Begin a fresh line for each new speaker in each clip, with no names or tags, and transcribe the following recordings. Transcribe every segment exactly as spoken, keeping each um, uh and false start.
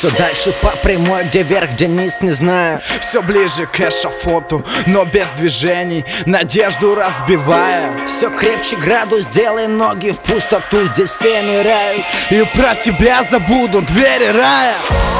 Все дальше по прямой, где вверх, где низ, не знаю.
Все ближе к эшафоту, но без движений, надежду разбивая.
Все крепче градус, делай ноги в пустоту, здесь все ныряют.
И про тебя забудут двери рая.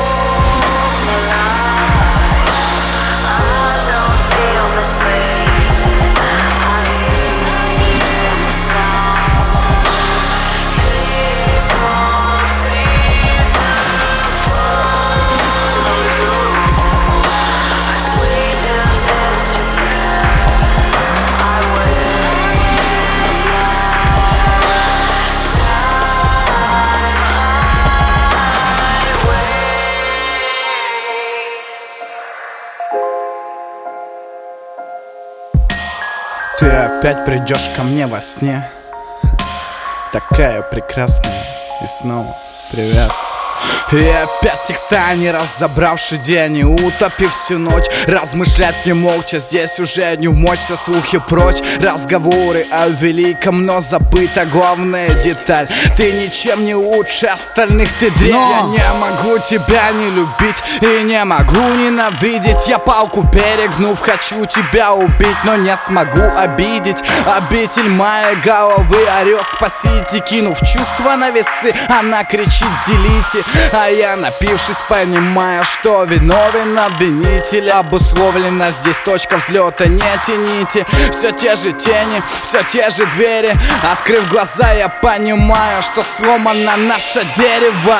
Ты опять придешь ко мне во сне, такая прекрасная, и снова привет. И опять текста, не разобравший день и утопив всю ночь. Размышлять не молча, здесь уже не умочь, все слухи прочь. Разговоры о великом, но забыта главная деталь. Ты ничем не лучше остальных, ты дрянь. Но я не могу тебя не любить и не могу ненавидеть. Я палку перегнув, хочу тебя убить, но не смогу обидеть. Обитель моей головы орет спасите, кинув чувства на весы, она кричит делите. А я, напившись, понимаю, что виновен обвинитель. Обусловлена здесь точка взлета, не тяните. Все те же тени, все те же двери. Открыв глаза, я понимаю, что сломано наше дерево.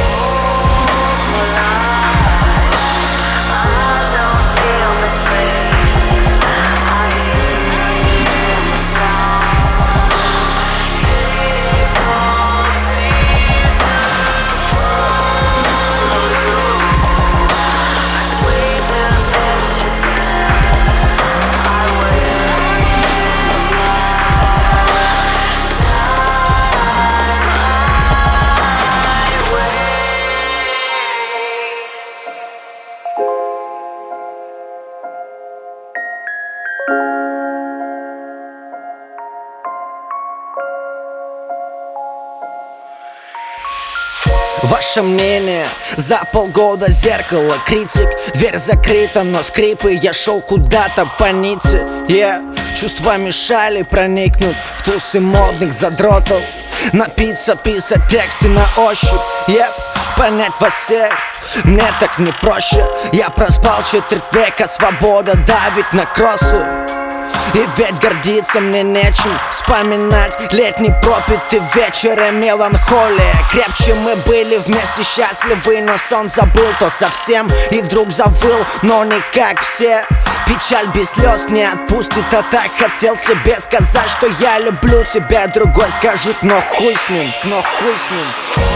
Ваше мнение за полгода зеркало, критик. Дверь закрыта, но скрипы. Я шел куда-то по нити. Yeah. Чувства мешали проникнуть в тусы модных задротов. Напиться, писать тексты на ощупь. Yep. Понять вас всех мне так не проще. Я проспал четверть века, свобода давит на кроссы. И ведь гордиться мне нечем. Вспоминать летний пропитый вечер и меланхолия. Крепче мы были вместе счастливы, но сон забыл тот совсем. И вдруг завыл, но не как все. Печаль без слез не отпустит, а так хотел тебе сказать, что я люблю тебя. Другой скажет, но хуй с ним, но хуй с ним.